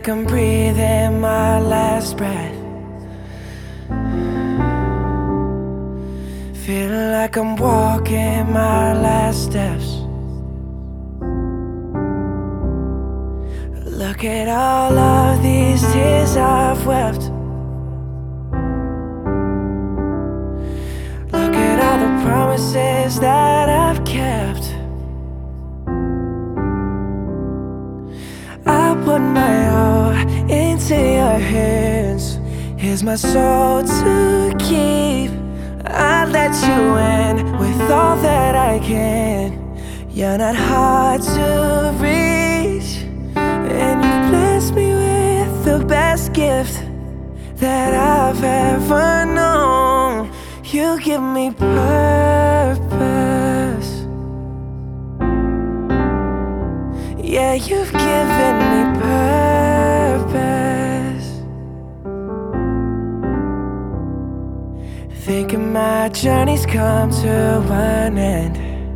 like I'm breathing my last breath. Feeling like I'm walking my last steps. Look at all of these tears I've wept. Look at all the promises that I've kept. I put my all into your hands. Here's my soul to keep. I let you in with all that I can. You're not hard to reach, and you've blessed me with the best gift that I've ever known. You give me purpose. Yeah, you've given me purpose. Thinking my journey's come to an end.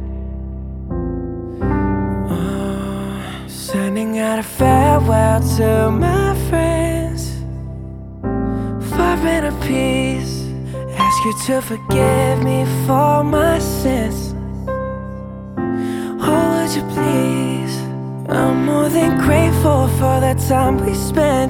Sending out a farewell to my friends. Far in a peace. Ask you to forgive me for my sins. Oh, would you please? I'm more than grateful for the time we spent.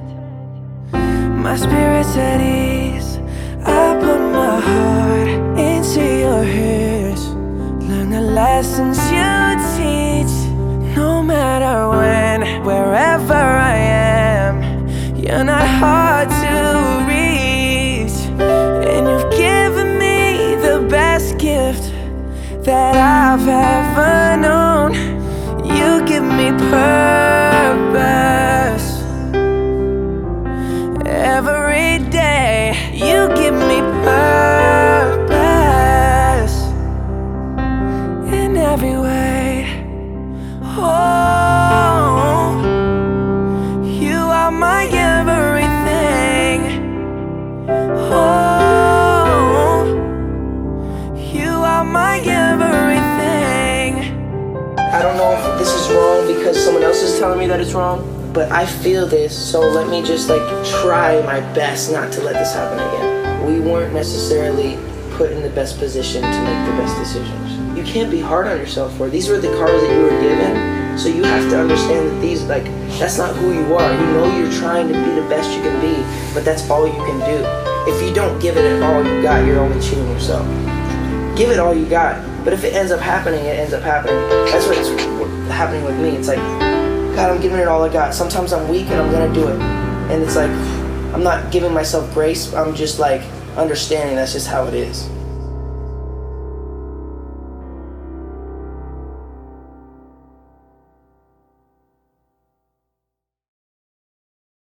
My spirit's at ease. I put my heart into your hands. Learn the lessons you teach. No matter when, wherever I am, you're not hard to reach. And you've given me the best gift that I've ever known. You give me purpose. Every day, you give me purpose. In every way. Oh, you are my everything. Oh, you are my everything. I don't know if this is wrong because someone else is telling me that it's wrong, but I feel this, so let me just try my best not to let this happen again. We weren't necessarily put in the best position to make the best decisions. You can't be hard on yourself for it. These were the cards that you were given, so you have to understand that these, that's not who you are. You know you're trying to be the best you can be, but that's all you can do. If you don't give it all you got, you're only cheating yourself. Give it all you got, but if it ends up happening, it ends up happening. That's what's happening with me. It's like, God, I'm giving it all I got. Sometimes I'm weak and I'm gonna do it. And it's like, I'm not giving myself grace, I'm just understanding that's just how it is.